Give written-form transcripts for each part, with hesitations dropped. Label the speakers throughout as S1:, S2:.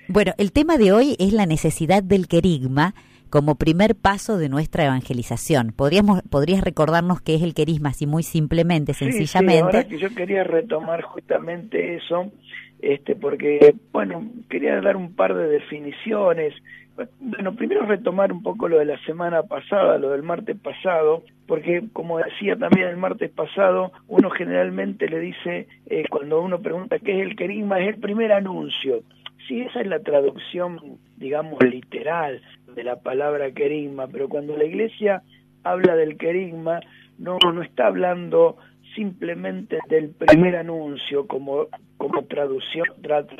S1: Bueno, el tema de hoy es la necesidad del querigma como primer paso de nuestra evangelización. ¿Podrías recordarnos qué es el querigma, así muy simplemente, sencillamente?
S2: Sí, ahora que yo quería retomar justamente eso, porque, bueno, quería dar un par de definiciones. Bueno, primero retomar un poco lo de la semana pasada, lo del martes pasado, porque como decía también el martes pasado, uno generalmente le dice, cuando uno pregunta qué es el querigma, es el primer anuncio. Sí, esa es la traducción, digamos, literal de la palabra querigma, pero cuando la Iglesia habla del querigma, no está hablando simplemente del primer anuncio como traducir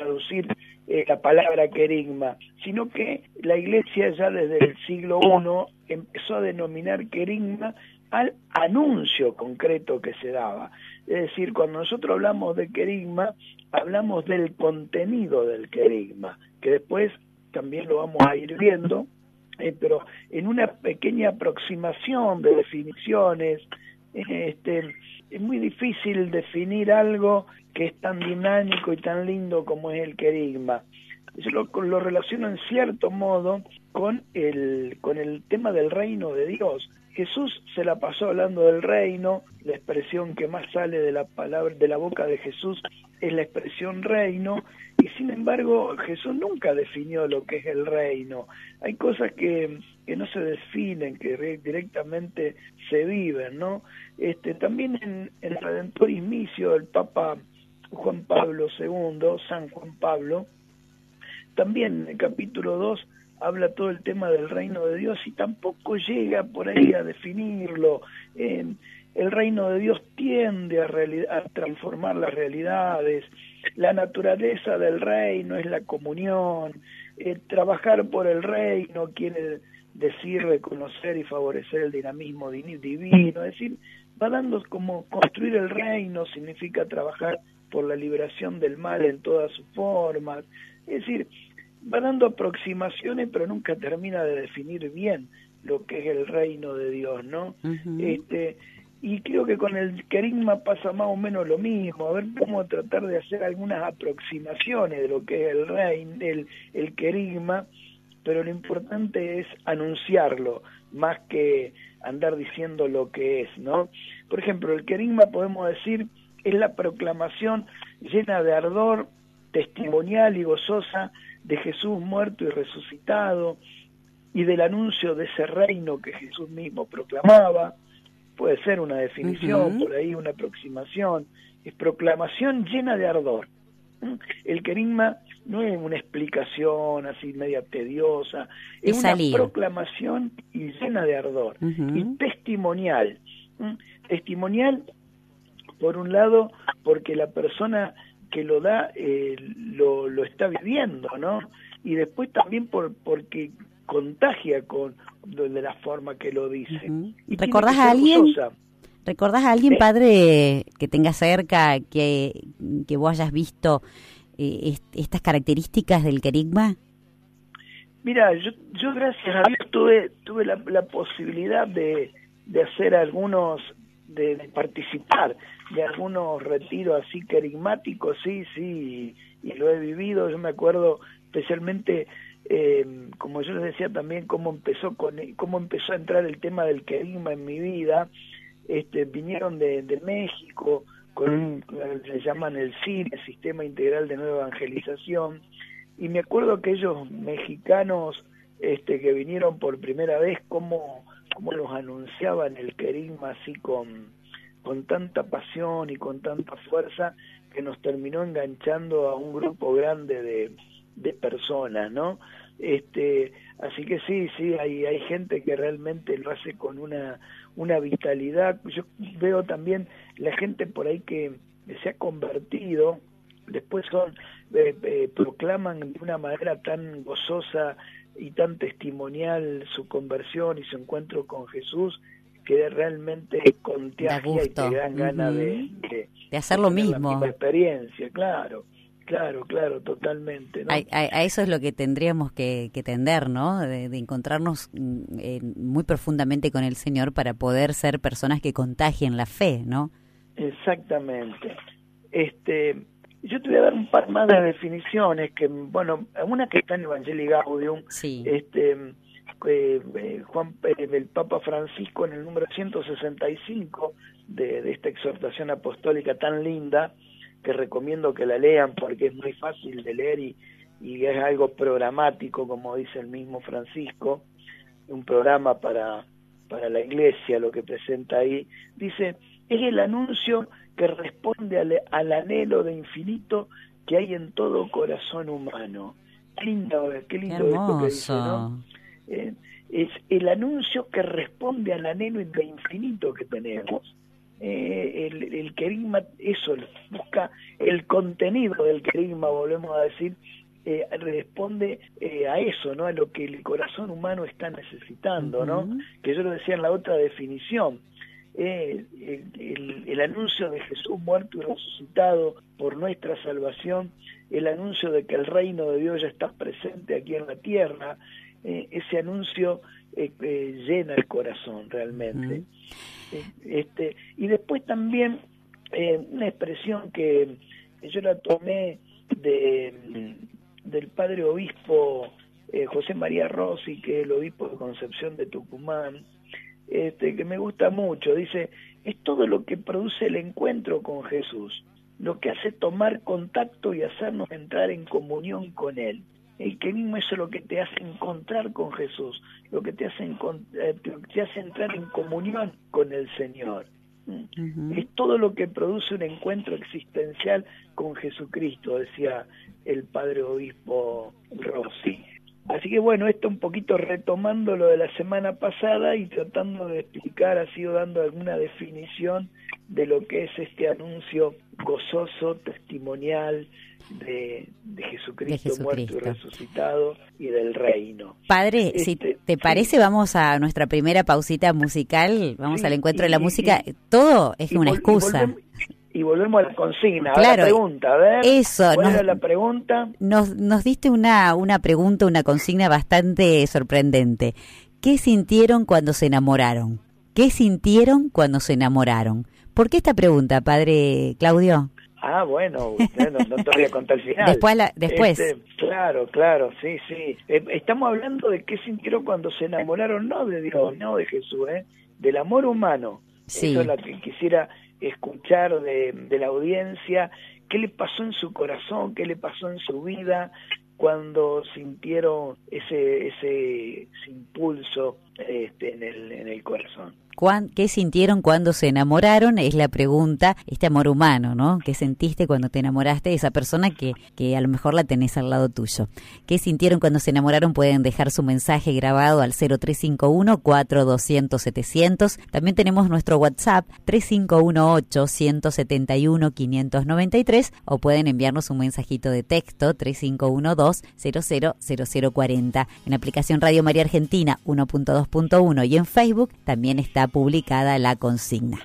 S2: la palabra querigma, sino que la Iglesia ya desde el siglo I empezó a denominar querigma al anuncio concreto que se daba. Es decir, cuando nosotros hablamos de querigma, hablamos del contenido del querigma, que después también lo vamos a ir viendo, pero en una pequeña aproximación de definiciones, es muy difícil definir algo que es tan dinámico y tan lindo como es el querigma. Yo lo relaciono en cierto modo con el tema del reino de Dios. Jesús se la pasó hablando del reino, la expresión que más sale de la palabra, de la boca de Jesús es la expresión reino, y sin embargo Jesús nunca definió lo que es el reino. Hay cosas que no se definen, que directamente se viven, ¿no? También en el Redemptoris Missio del Papa Juan Pablo II, San Juan Pablo, también en el capítulo 2 habla todo el tema del reino de Dios y tampoco llega por ahí a definirlo. El reino de Dios tiende a transformar las realidades. La naturaleza del reino es la comunión. Trabajar por el reino quiere decir reconocer y favorecer el dinamismo divino. Es decir, va dando como construir el reino significa trabajar por la liberación del mal en todas sus formas. Es decir, va dando aproximaciones, pero nunca termina de definir bien lo que es el reino de Dios, ¿no?
S1: Uh-huh.
S2: Y creo que con el querigma pasa más o menos lo mismo. A ver cómo tratar de hacer algunas aproximaciones de lo que es el reino, el querigma, pero lo importante es anunciarlo, más que andar diciendo lo que es, ¿no? Por ejemplo, el querigma, podemos decir, es la proclamación llena de ardor, testimonial y gozosa de Jesús muerto y resucitado, y del anuncio de ese reino que Jesús mismo proclamaba. Puede ser una definición, por ahí una aproximación. Es proclamación llena de ardor. El querigma no es una explicación así media tediosa, es una proclamación y llena de ardor. Y testimonial. Testimonial, por un lado, porque la persona que lo da lo está viviendo, ¿no? Y después también porque contagia de la forma que lo dice. Y
S1: ¿recordás a alguien? ¿Recordás a alguien, padre, que tenga cerca, que vos hayas visto estas características del querigma?
S2: Mira, yo gracias a Dios tuve la posibilidad de hacer algunos, de participar de algunos retiros así querigmáticos, sí, y lo he vivido. Yo me acuerdo especialmente, como yo les decía también, cómo empezó a entrar el tema del querigma en mi vida. Vinieron de México con le llaman el CIN, el Sistema Integral de Nueva Evangelización, y me acuerdo aquellos mexicanos que vinieron por primera vez, cómo los anunciaban el querigma así con tanta pasión y con tanta fuerza, que nos terminó enganchando a un grupo grande de personas, ¿no? Así que sí, hay gente que realmente lo hace con una vitalidad. Yo veo también la gente por ahí que se ha convertido, después proclaman de una manera tan gozosa y tan testimonial su conversión y su encuentro con Jesús, que realmente contagia y te dan ganas de
S1: hacer lo mismo.
S2: La misma experiencia, claro, totalmente, ¿no?
S1: A eso es lo que tendríamos que tender, ¿no? De encontrarnos muy profundamente con el Señor para poder ser personas que contagien la fe, ¿no?
S2: Exactamente. Yo te voy a dar un par más de definiciones, que bueno, una que está en Evangelii Gaudium,
S1: sí.
S2: El Papa Francisco en el número 165 de esta exhortación apostólica tan linda, que recomiendo que la lean porque es muy fácil de leer y es algo programático, como dice el mismo Francisco, un programa para la Iglesia, lo que presenta ahí. Dice, es el anuncio que responde al anhelo de infinito que hay en todo corazón humano. Qué lindo esto que dice, ¿no? Es el anuncio que responde al anhelo de infinito que tenemos. El querigma, eso, busca el contenido del querigma, volvemos a decir, responde a eso, ¿no? A lo que el corazón humano está necesitando, ¿no? Que yo lo decía en la otra definición. El anuncio de Jesús muerto y resucitado por nuestra salvación, el anuncio de que el reino de Dios ya está presente aquí en la tierra, ese anuncio llena el corazón realmente. Y después también una expresión que yo la tomé del padre obispo José María Rossi, que es el obispo de Concepción de Tucumán, que me gusta mucho. Dice, es todo lo que produce el encuentro con Jesús, lo que hace tomar contacto y hacernos entrar en comunión con Él. El querigma es lo que te hace encontrar con Jesús, lo que te hace entrar en comunión con el Señor. Es todo lo que produce un encuentro existencial con Jesucristo, decía el padre obispo Rossi. Así que bueno, esto un poquito retomando lo de la semana pasada y tratando de explicar, ha sido dando alguna definición de lo que es este anuncio gozoso, testimonial de Jesucristo muerto y resucitado y del reino.
S1: Padre, si te parece, vamos a nuestra primera pausita musical, vamos al encuentro de la música. Todo es una excusa.
S2: Y volvemos a la consigna,
S1: claro,
S2: a la pregunta, a ver,
S1: eso,
S2: ¿cuál era la pregunta?
S1: Nos diste una pregunta, una consigna bastante sorprendente. ¿Qué sintieron cuando se enamoraron? ¿Qué sintieron cuando se enamoraron? ¿Por qué esta pregunta, padre Claudio?
S2: Ah, bueno, no te voy a contar el final.
S1: Después.
S2: Claro, sí. Estamos hablando de qué sintieron cuando se enamoraron, no de Dios, no de Jesús, del amor humano. Sí. Eso es lo que quisiera escuchar de la audiencia, qué le pasó en su corazón, qué le pasó en su vida cuando sintieron ese impulso en el corazón.
S1: ¿Qué sintieron cuando se enamoraron? Es la pregunta, este amor humano, ¿no? ¿Qué sentiste cuando te enamoraste de esa persona que a lo mejor la tenés al lado tuyo? ¿Qué sintieron cuando se enamoraron? Pueden dejar su mensaje grabado al 0351-4200-700. También tenemos nuestro WhatsApp 3518-171-593 o pueden enviarnos un mensajito de texto 3512-000040. En la aplicación Radio María Argentina 1.2.1 y en Facebook también está publicada la consigna.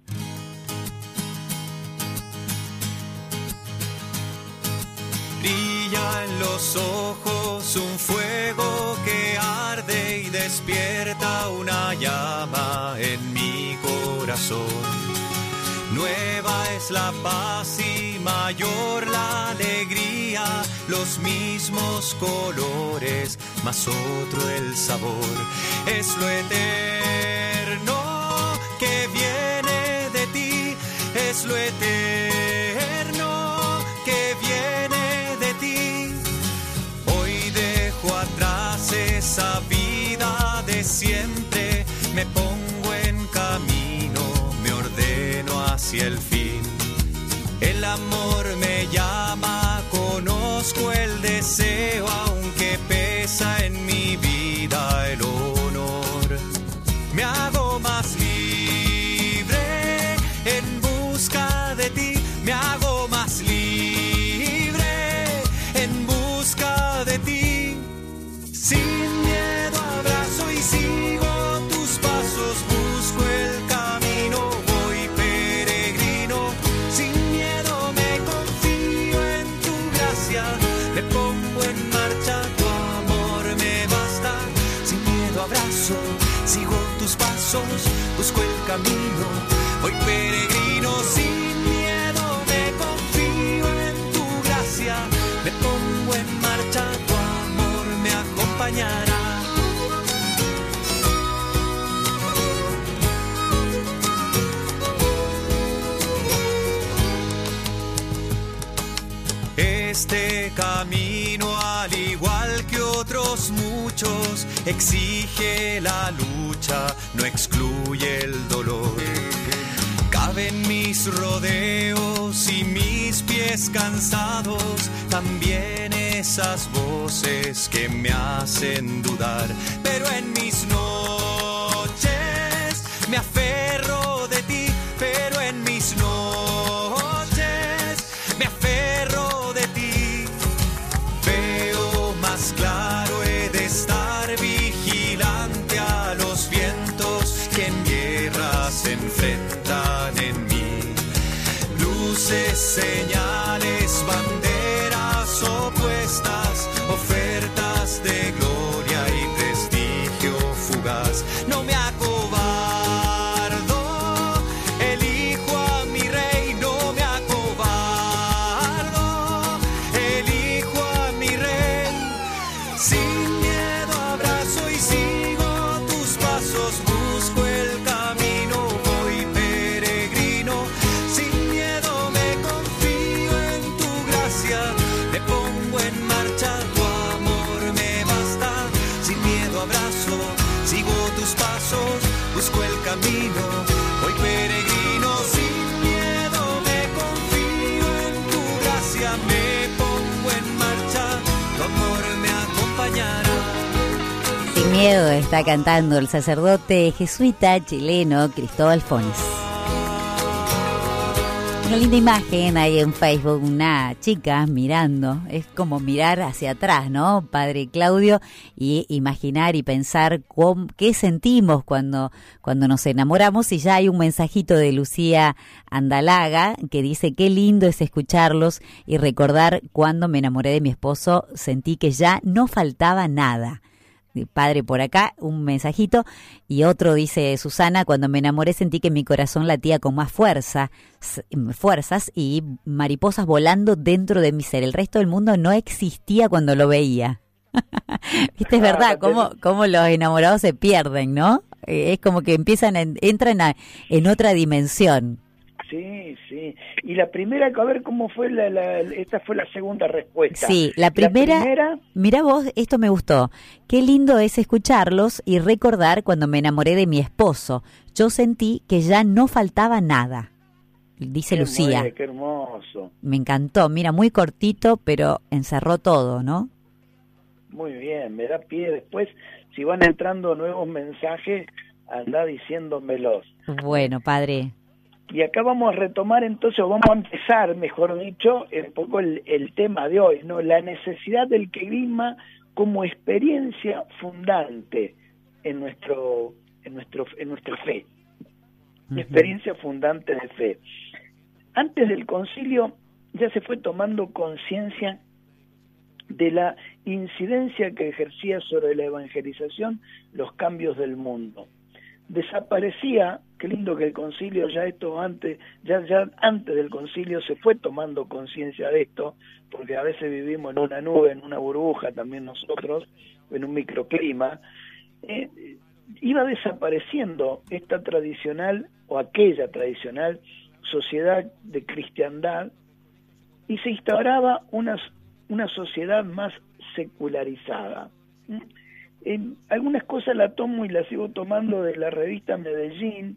S3: Brilla en los ojos un fuego que arde y despierta una llama en mi corazón. Nueva es la paz y mayor la alegría, los mismos colores, más otro el sabor. Es lo eterno que viene de ti, es lo eterno que viene de ti. Hoy dejo atrás esa vida de siempre, me pongo en camino, me ordeno hacia el fin. El amor me llama, conozco el deseo, aunque pesa en mi vida el honor. Me hago más libre en busca de ti, me hago más libre en busca de ti. Sin miedo abrazo y sigo tus pasos, busco el camino, voy peregrino. Sin miedo me confío en tu gracia, me pongo en marcha, tu amor me basta. Sin miedo abrazo, sigo tus pasos, busco el camino, voy peregrino. Sin miedo me confío en acompañará. Este camino, al igual que otros muchos, exige la lucha, no excluye el dolor. Caben mis rodeos y mis pies cansados, también esas voces que me hacen dudar. Pero en mis noches me aferro de ti, pero en mis noches me aferro de ti. Veo más claro, he de estar vigilante a los vientos que en guerra se enfrentan en mí. Luces, señales, banderas opuestas, ofertas de gloria y prestigio fugaz. No me acobardo, elijo a mi rey, no me acobardo, elijo a mi rey. Sin miedo abrazo y sigo tus pasos, busco el camino, voy peregrino. Sin miedo me confío en tu gracia, me pongo en marcha, tu amor me basta. Sin miedo abrazo, sigo tus pasos, busco el camino, voy peregrino. Sin miedo me confío en tu gracia, me pongo en marcha, tu amor me acompañará.
S1: Sin miedo está cantando el sacerdote jesuita chileno Cristóbal Fones. Una linda imagen ahí en Facebook, una chica mirando, es como mirar hacia atrás, ¿no, Padre Claudio? Y imaginar y pensar qué sentimos cuando nos enamoramos. Y ya hay un mensajito de Lucía Andalaga que dice: qué lindo es escucharlos y recordar cuando me enamoré de mi esposo, sentí que ya no faltaba nada. Padre, por acá un mensajito. Y otro dice Susana: cuando me enamoré sentí que mi corazón latía con más fuerzas y mariposas volando dentro de mi ser. El resto del mundo no existía cuando lo veía. Viste, es verdad, cómo los enamorados se pierden, ¿no? Es como que entran en otra dimensión.
S2: Sí, sí. Y la primera, a ver cómo fue esta fue la segunda respuesta.
S1: Sí, la primera, mirá vos, esto me gustó. Qué lindo es escucharlos y recordar cuando me enamoré de mi esposo. Yo sentí que ya no faltaba nada, dice Lucía.
S2: Qué hermoso.
S1: Me encantó, mira, muy cortito, pero encerró todo, ¿no?
S2: Muy bien, me da pie después. Si van entrando nuevos mensajes, anda diciéndomelos.
S1: Bueno, Padre.
S2: Y acá vamos a retomar entonces, o vamos a empezar, mejor dicho, un poco el tema de hoy, ¿no? La necesidad del querigma como experiencia fundante en nuestra fe, una experiencia fundante de fe. Antes del concilio ya se fue tomando conciencia de la incidencia que ejercía sobre la evangelización los cambios del mundo. Desaparecía, qué lindo que el concilio ya antes del concilio se fue tomando conciencia de esto, porque a veces vivimos en una nube, en una burbuja también nosotros, en un microclima. Iba desapareciendo esta tradicional o aquella tradicional sociedad de cristiandad y se instauraba una sociedad más secularizada. Algunas cosas la tomo y las sigo tomando de la revista Medellín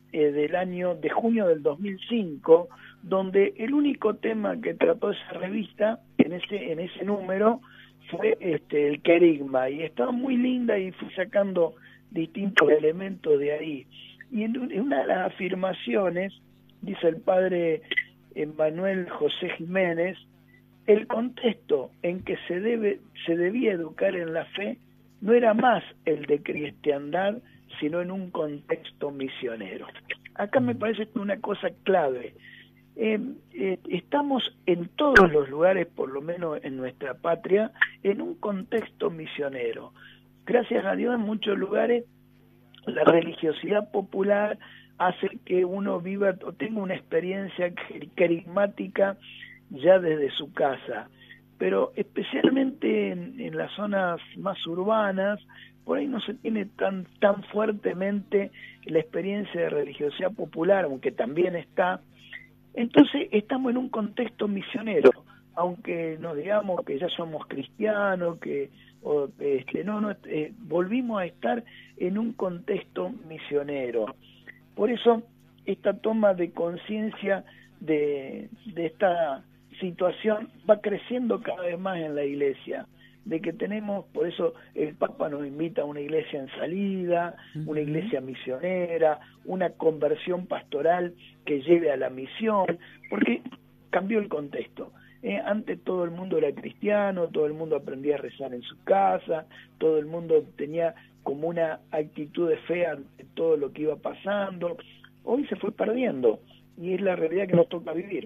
S2: de junio del 2005, donde el único tema que trató esa revista en ese número fue el querigma, y estaba muy linda y fui sacando distintos elementos de ahí. Y en una de las afirmaciones dice el padre Manuel José Jiménez: el contexto en que se debía educar en la fe no era más el de cristiandad, sino en un contexto misionero. Acá me parece una cosa clave. Estamos en todos los lugares, por lo menos en nuestra patria, en un contexto misionero. Gracias a Dios, en muchos lugares la religiosidad popular hace que uno viva o tenga una experiencia querigmática ya desde su casa. pero especialmente en las zonas más urbanas, por ahí no se tiene tan fuertemente la experiencia de religiosidad popular, aunque también está. Entonces estamos en un contexto misionero, aunque nos digamos que ya somos cristianos, volvimos a estar en un contexto misionero. Por eso esta toma de conciencia de esta situación va creciendo cada vez más en la Iglesia, de que tenemos, por eso el Papa nos invita a una iglesia en salida, una iglesia misionera, una conversión pastoral que lleve a la misión, porque cambió el contexto. Antes todo el mundo era cristiano, todo el mundo aprendía a rezar en su casa, todo el mundo tenía como una actitud de fe ante todo lo que iba pasando. Hoy se fue perdiendo y es la realidad que nos toca vivir.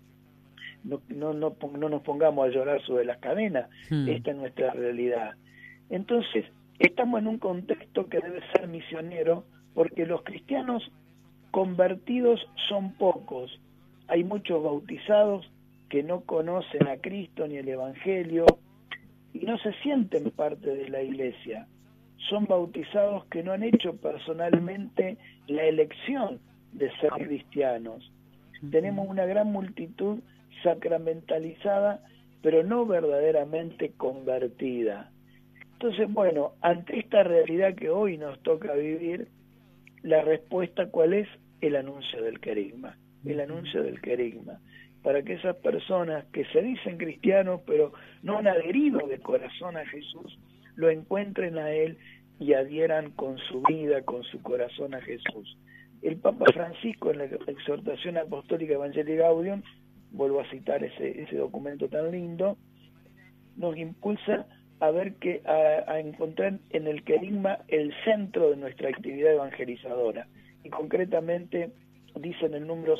S2: No nos pongamos a llorar sobre las cadenas, esta es nuestra realidad. Entonces, estamos en un contexto que debe ser misionero, porque los cristianos convertidos son pocos. Hay muchos bautizados que no conocen a Cristo ni el Evangelio y no se sienten parte de la Iglesia. Son bautizados que no han hecho personalmente la elección de ser cristianos. Tenemos una gran multitud sacramentalizada, pero no verdaderamente convertida. Entonces, bueno, ante esta realidad que hoy nos toca vivir, la respuesta, ¿cuál es? El anuncio del querigma. El anuncio del querigma. Para que esas personas que se dicen cristianos, pero no han adherido de corazón a Jesús, lo encuentren a Él y adhieran con su vida, con su corazón a Jesús. El Papa Francisco, en la exhortación apostólica Evangelii Gaudium, vuelvo a citar ese documento tan lindo, nos impulsa a ver a encontrar en el querigma el centro de nuestra actividad evangelizadora. Y concretamente dice en el número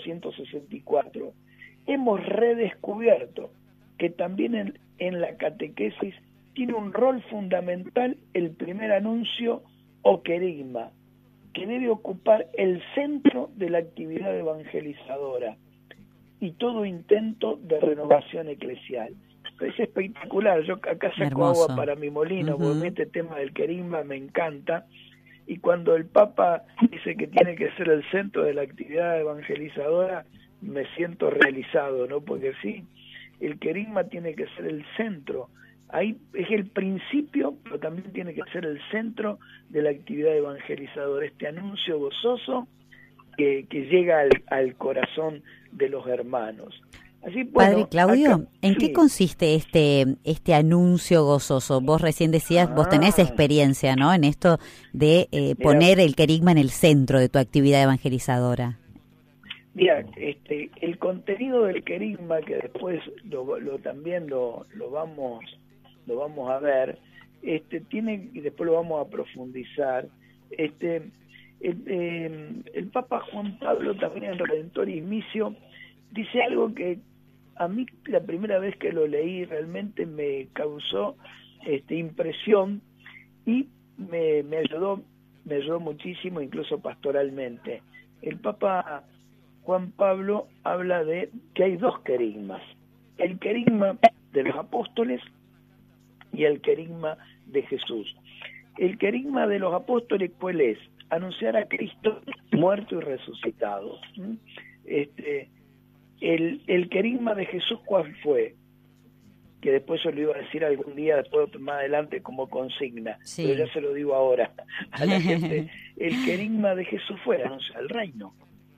S2: 164, hemos redescubierto que también en la catequesis tiene un rol fundamental el primer anuncio o querigma, que debe ocupar el centro de la actividad evangelizadora y todo intento de renovación eclesial. Es espectacular, yo acá saco agua para mi molino, porque este tema del querigma me encanta, y cuando el Papa dice que tiene que ser el centro de la actividad evangelizadora, me siento realizado, ¿no? Porque sí, el querigma tiene que ser el centro, ahí es el principio, pero también tiene que ser el centro de la actividad evangelizadora, este anuncio gozoso que llega al corazón de los hermanos. Así, bueno,
S1: Padre Claudio,
S2: acá,
S1: ¿en qué consiste este anuncio gozoso? Vos recién decías, vos tenés experiencia, ¿no?, en esto de poner el querigma en el centro de tu actividad evangelizadora.
S2: Mira, el contenido del querigma, que después también lo vamos a ver, y después lo vamos a profundizar. El Papa Juan Pablo, también en Redentoris Missio, dice algo que a mí la primera vez que lo leí realmente me causó impresión y me ayudó muchísimo, incluso pastoralmente. El Papa Juan Pablo habla de que hay dos querigmas: el querigma de los apóstoles y el querigma de Jesús. El querigma de los apóstoles, ¿cuál es? Anunciar a Cristo muerto y resucitado. El querigma de Jesús, ¿cuál fue? Que después yo lo iba a decir algún día, después más adelante como consigna, sí, pero ya se lo digo ahora a la gente. El querigma de Jesús fue anunciar el reino.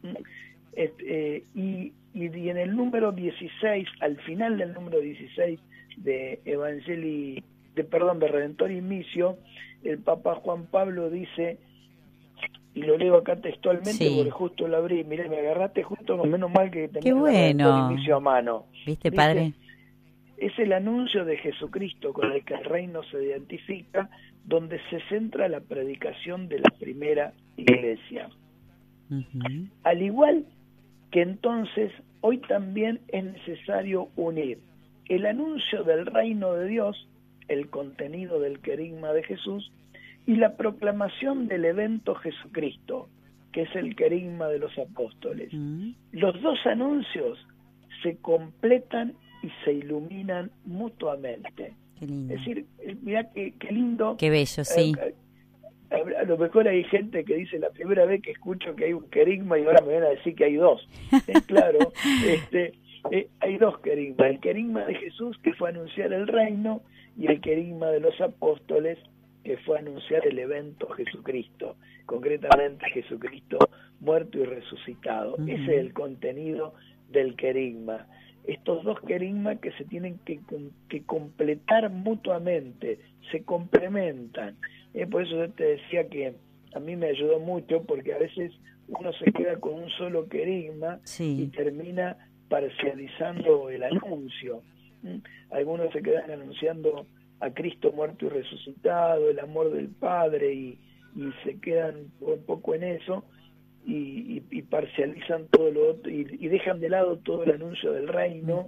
S2: Y en el número 16, al final del número 16 de de Redentoris Missio, el Papa Juan Pablo dice, y lo leo acá textualmente, sí, porque justo lo abrí, mirá, me agarraste justo, menos mal que tenía Redentoris Missio a mano.
S1: ¿Viste, padre?
S2: Es el anuncio de Jesucristo con el que el reino se identifica, donde se centra la predicación de la primera iglesia. Al igual que entonces, hoy también es necesario unir el anuncio del reino de Dios, el contenido del querigma de Jesús, y la proclamación del evento Jesucristo, que es el querigma de los apóstoles. Los dos anuncios se completan y se iluminan mutuamente.
S1: Qué lindo.
S2: Es decir, mirá qué lindo.
S1: Qué bello, sí.
S2: A lo mejor hay gente que dice, la primera vez que escucho que hay un querigma y ahora me van a decir que hay dos. Claro, hay dos querigmas, el querigma de Jesús, que fue a anunciar el reino, y el querigma de los apóstoles, que fue a anunciar el evento Jesucristo, concretamente Jesucristo muerto y resucitado. Ese es el contenido del querigma. Estos dos querigmas que se tienen que completar mutuamente, se complementan. Por eso yo te decía que a mí me ayudó mucho, porque a veces uno se queda con un solo querigma y termina parcializando el anuncio. Algunos se quedan anunciando a Cristo muerto y resucitado, el amor del Padre, y se quedan un poco en eso, y parcializan todo lo otro, y dejan de lado todo el anuncio del reino,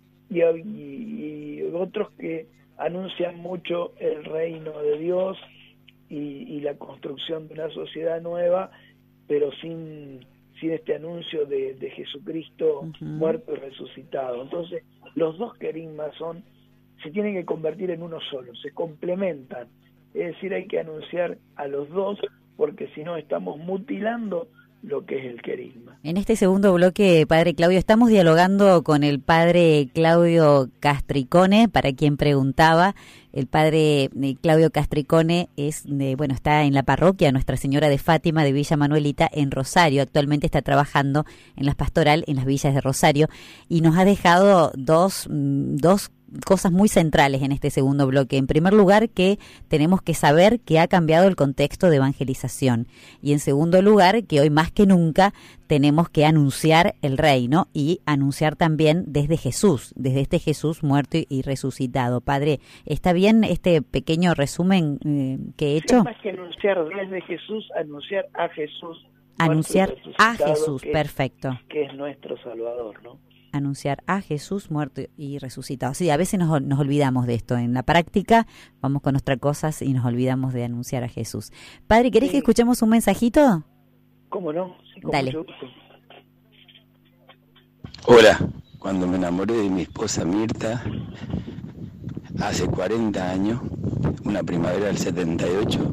S2: y otros que anuncian mucho el reino de Dios y la construcción de una sociedad nueva, pero sin este anuncio de Jesucristo muerto y resucitado. Entonces, los dos querigmas se tienen que convertir en uno solo, se complementan. Es decir, hay que anunciar a los dos, porque si no estamos mutilando lo que es el querigma.
S1: En este segundo bloque, Padre Claudio, estamos dialogando con el Padre Claudio Castricone, para quien preguntaba. El Padre Claudio Castricone está en la parroquia Nuestra Señora de Fátima de Villa Manuelita en Rosario. Actualmente está trabajando en las pastoral en las villas de Rosario, y nos ha dejado dos cosas muy centrales en este segundo bloque. En primer lugar, que tenemos que saber que ha cambiado el contexto de evangelización, y en segundo lugar, que hoy más que nunca tenemos que anunciar el reino, y anunciar también desde Jesús, desde este Jesús muerto y resucitado. Padre, ¿está bien este pequeño resumen que he hecho?
S2: Más que anunciar desde Jesús, anunciar a Jesús.
S1: Anunciar a Jesús, perfecto.
S2: Que es nuestro Salvador, ¿no?
S1: Anunciar a Jesús muerto y resucitado. Sí, a veces nos olvidamos de esto. En la práctica vamos con nuestras cosas y nos olvidamos de anunciar a Jesús. Padre, ¿querés que escuchemos un mensajito?
S2: ¿Cómo no? Sí,
S1: dale.
S4: Hola, cuando me enamoré de mi esposa Mirta, hace 40 años, una primavera del 78,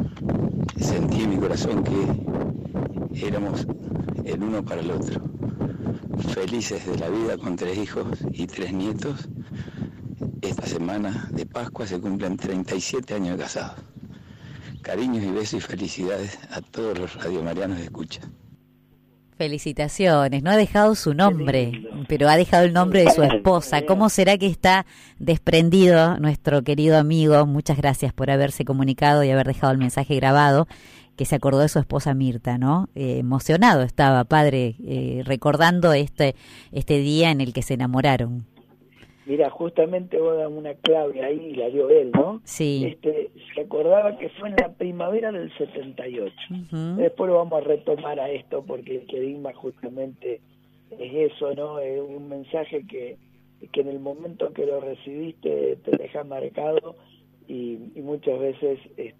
S4: sentí en mi corazón que éramos el uno para el otro. Felices de la vida con 3 hijos y 3 nietos. Esta semana de Pascua se cumplen 37 años de casados. Cariños y besos y felicidades a todos los radiomarianos de escucha.
S1: Felicitaciones. No ha dejado su nombre, pero ha dejado el nombre de su esposa. ¿Cómo será que está desprendido nuestro querido amigo? Muchas gracias por haberse comunicado y haber dejado el mensaje grabado, que se acordó de su esposa Mirta, ¿no? Emocionado estaba, Padre, recordando este día en el que se enamoraron.
S2: Mira, justamente vos das una clave ahí, la dio él, ¿no?
S1: Sí.
S2: Se acordaba que fue en la primavera del 78. Después lo vamos a retomar a esto, porque el querigma justamente es eso, ¿no? Es un mensaje que en el momento que lo recibiste te deja marcado, y muchas veces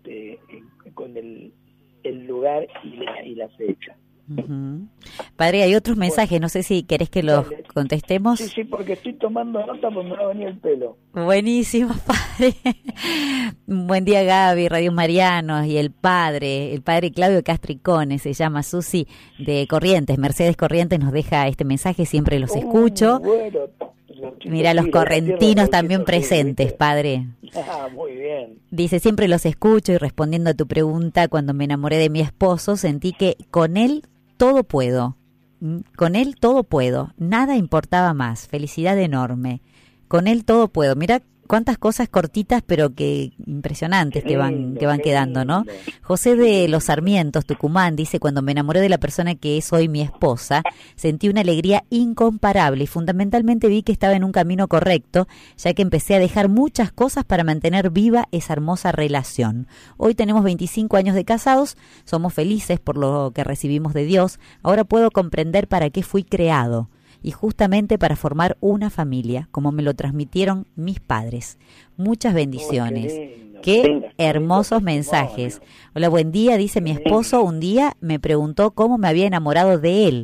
S2: con el lugar y la fecha.
S1: Padre, hay otros mensajes, no sé si querés que los contestemos.
S2: Sí, porque estoy tomando nota porque me va a venir el pelo.
S1: Buenísimo, Padre. Buen día, Gaby, Radio Marianos, y el Padre Claudio Castricone, se llama Susi, de Corrientes, Mercedes Corrientes, nos deja este mensaje, siempre los escucho.
S2: Bueno,
S1: mira, los correntinos también presentes, Padre.
S2: Muy bien.
S1: Dice, siempre los escucho, y respondiendo a tu pregunta, cuando me enamoré de mi esposo, sentí que con él todo puedo. Con él todo puedo. Nada importaba más. Felicidad enorme. Con él todo puedo. Mira cuántas cosas cortitas, pero que impresionantes que van quedando, ¿no? José de los Sarmientos, Tucumán, dice, cuando me enamoré de la persona que es hoy mi esposa, sentí una alegría incomparable, y fundamentalmente vi que estaba en un camino correcto, ya que empecé a dejar muchas cosas para mantener viva esa hermosa relación. Hoy tenemos 25 años de casados, somos felices por lo que recibimos de Dios. Ahora puedo comprender para qué fui creado, y justamente para formar una familia, como me lo transmitieron mis padres. Muchas bendiciones. Qué hermosos mensajes. Hola, buen día, dice mi esposo, un día me preguntó cómo me había enamorado de él.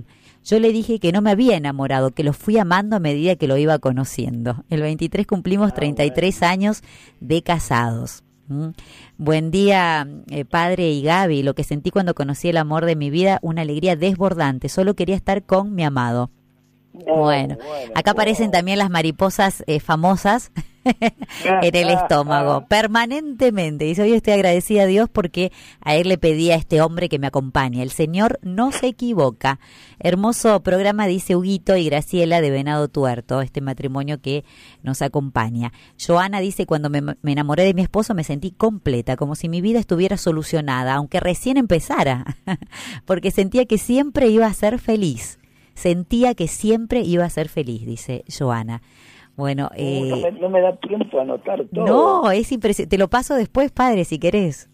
S1: Yo le dije que no me había enamorado, que lo fui amando a medida que lo iba conociendo. El 23 cumplimos 33 años de casados. Buen día, padre y Gaby. Lo que sentí cuando conocí el amor de mi vida, una alegría desbordante. Solo quería estar con mi amado. Bueno, acá aparecen también las mariposas famosas en el estómago, permanentemente. Dice, hoy estoy agradecida a Dios porque a él le pedí a este hombre que me acompañe. El Señor no se equivoca. Hermoso programa, dice Huguito y Graciela de Venado Tuerto, este matrimonio que nos acompaña. Joana dice, cuando me enamoré de mi esposo me sentí completa, como si mi vida estuviera solucionada, aunque recién empezara, porque sentía que siempre iba a ser feliz. Sentía que siempre iba a ser feliz, dice Joana. Bueno,
S2: no me da tiempo a anotar todo.
S1: No, es impresionante. Te lo paso después, padre, si querés.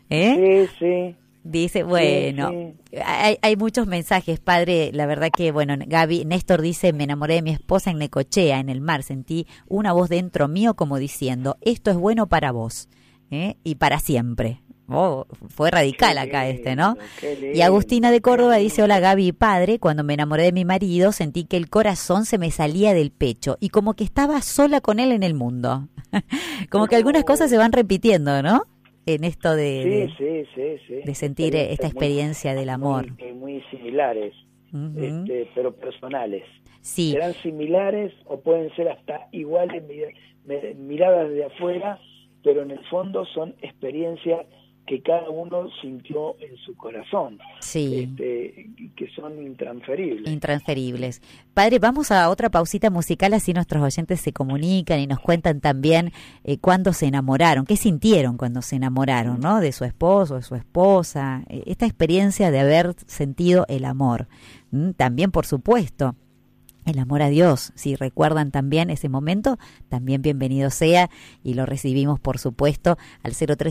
S2: Sí.
S1: Dice, bueno, sí. Hay muchos mensajes, padre. La verdad que, bueno, Néstor dice, me enamoré de mi esposa en Necochea, en el mar. Sentí una voz dentro mío como diciendo, esto es bueno para vos, y para siempre. Oh, fue radical acá ¿no? Y Agustina de Córdoba dice, hola Gaby y padre, cuando me enamoré de mi marido sentí que el corazón se me salía del pecho y como que estaba sola con él en el mundo. Como que algunas cosas se van repitiendo, ¿no? En esto de sentir esta experiencia del amor.
S2: Muy similares, pero personales.
S1: Sí.
S2: Serán similares o pueden ser hasta iguales miradas de afuera, pero en el fondo son experiencias que cada uno sintió en su corazón,
S1: sí,
S2: que son intransferibles.
S1: Intransferibles. Padre, vamos a otra pausita musical, así nuestros oyentes se comunican y nos cuentan también cuándo se enamoraron, qué sintieron cuando se enamoraron, ¿no? De su esposo, de su esposa, esta experiencia de haber sentido el amor. También, por supuesto, el amor a Dios, si recuerdan también ese momento, también bienvenido sea y lo recibimos por supuesto al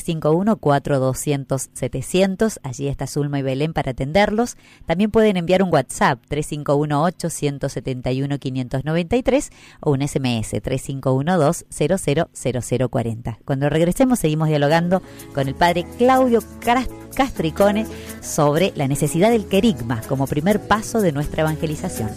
S1: 0351-4200-700, allí está Zulma y Belén para atenderlos. También pueden enviar un WhatsApp 3518-171-593 o un SMS 3512-000040. Cuando regresemos seguimos dialogando con el padre Claudio Castricone sobre la necesidad del querigma como primer paso de nuestra evangelización.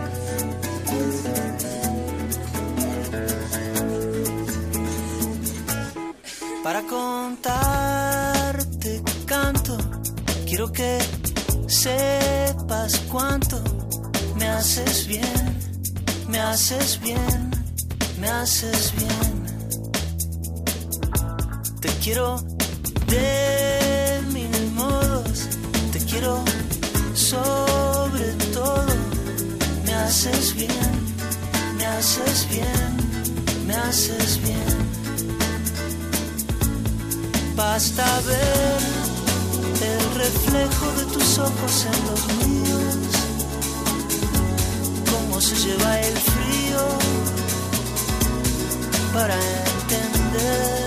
S3: Para contarte canto, quiero que sepas cuánto me haces bien, me haces bien, me haces bien. Te quiero de mil modos, te quiero sobre todo. Me haces bien, me haces bien, me haces bien. Basta ver el reflejo de tus ojos en los míos, cómo se lleva el frío para entender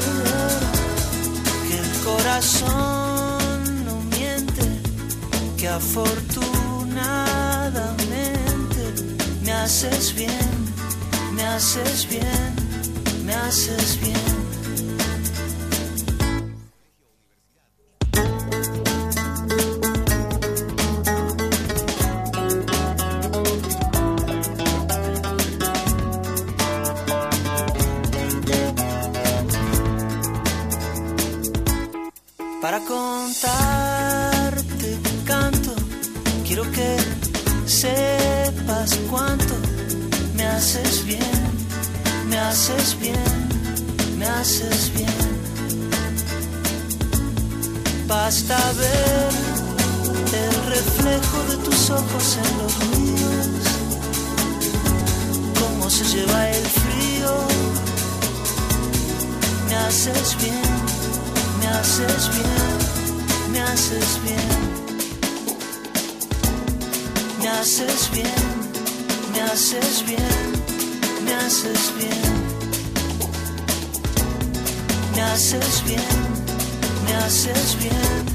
S3: que el corazón no miente, que afortunadamente me haces bien, me haces bien, me haces bien. Para contarte canto, quiero que sepas cuánto me haces bien, me haces bien, me haces bien. Basta ver el reflejo de tus ojos en los míos, cómo se lleva el frío. Me haces bien, me haces bien, me haces bien, me haces bien, me haces bien, me haces bien, me haces bien, me haces bien.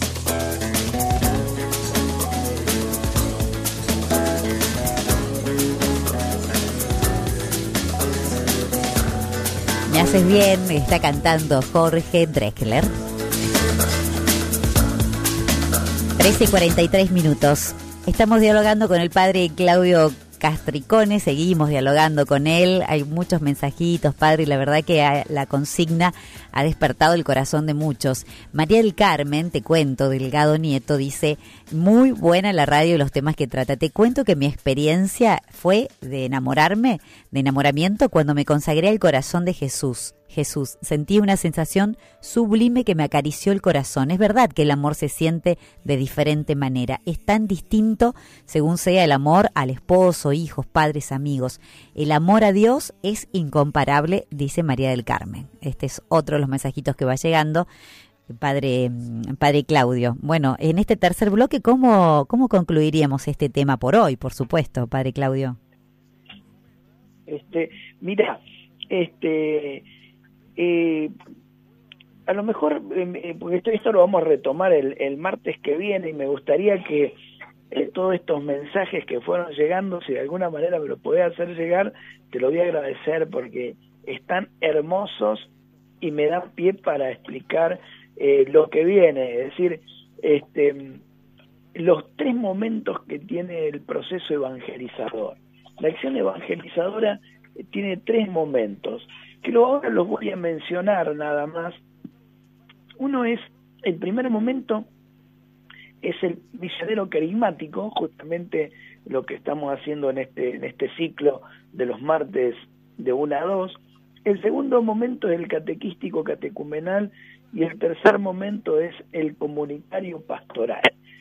S1: Me haces bien, está cantando Jorge Drexler. 13:43 minutos. Estamos dialogando con el padre Claudio Castricone, seguimos dialogando con él, hay muchos mensajitos, padre, y la verdad que la consigna ha despertado el corazón de muchos. María del Carmen, te cuento, Delgado Nieto, dice, muy buena la radio y los temas que trata. Te cuento que mi experiencia fue de enamoramiento cuando me consagré al corazón de Jesús. Sentí una sensación sublime que me acarició el corazón. Es verdad que el amor se siente de diferente manera. Es tan distinto según sea el amor al esposo, hijos, padres, amigos. El amor a Dios es incomparable, dice María del Carmen. Este es otro de los mensajitos que va llegando. Padre Claudio. Bueno, en este tercer bloque, ¿cómo concluiríamos este tema por hoy, por supuesto, Padre Claudio?
S2: Mira, a lo mejor, porque esto lo vamos a retomar el martes que viene, y me gustaría que todos estos mensajes que fueron llegando, si de alguna manera me lo podés hacer llegar, te lo voy a agradecer porque están hermosos y me dan pie para explicar lo que viene, es decir, los tres momentos que tiene el proceso evangelizador. La acción evangelizadora tiene tres momentos, que ahora los voy a mencionar nada más. Uno es, el primer momento es el misionero carismático, justamente lo que estamos haciendo en este ciclo de los martes de 1 a 2. El segundo momento es el catequístico catecumenal y el tercer momento es el comunitario pastoral.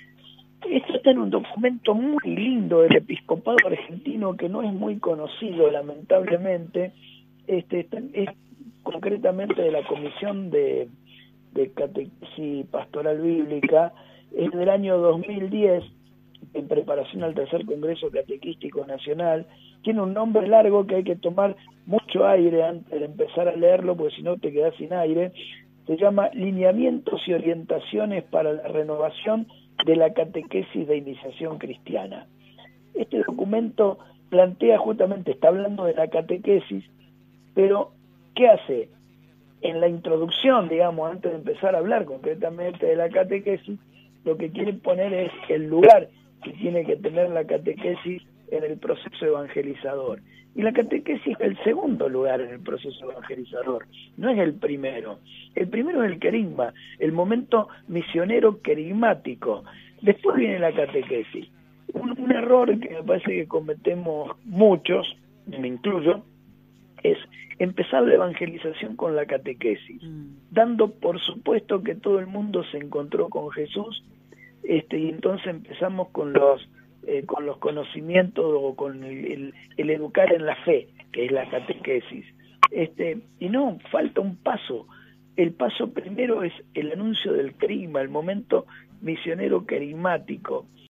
S2: Esto está en un documento muy lindo del episcopado argentino que no es muy conocido, lamentablemente. Es concretamente de la Comisión de Catequesis Pastoral Bíblica, es del año 2010, en preparación al tercer Congreso Catequístico Nacional. Tiene un nombre largo que hay que tomar mucho aire antes de empezar a leerlo, porque si no te quedas sin aire. Se llama Lineamientos y Orientaciones para la Renovación de la Catequesis de Iniciación Cristiana. Este documento plantea justamente, está hablando de la catequesis, pero ¿qué hace? En la introducción, digamos, antes de empezar a hablar concretamente de la catequesis, lo que quiere poner es el lugar que tiene que tener la catequesis en el proceso evangelizador. Y la catequesis es el segundo lugar en el proceso evangelizador, no es el primero. El primero es el querigma, el momento misionero querigmático. Después viene la catequesis. Un error que me parece que cometemos muchos, me incluyo, es empezar la evangelización con la catequesis, dando por supuesto que todo el mundo se encontró con Jesús, y entonces empezamos con los conocimientos o con el educar en la fe, que es la catequesis. Y no, falta un paso. El paso primero es el anuncio del querigma, el momento misionero querigmático.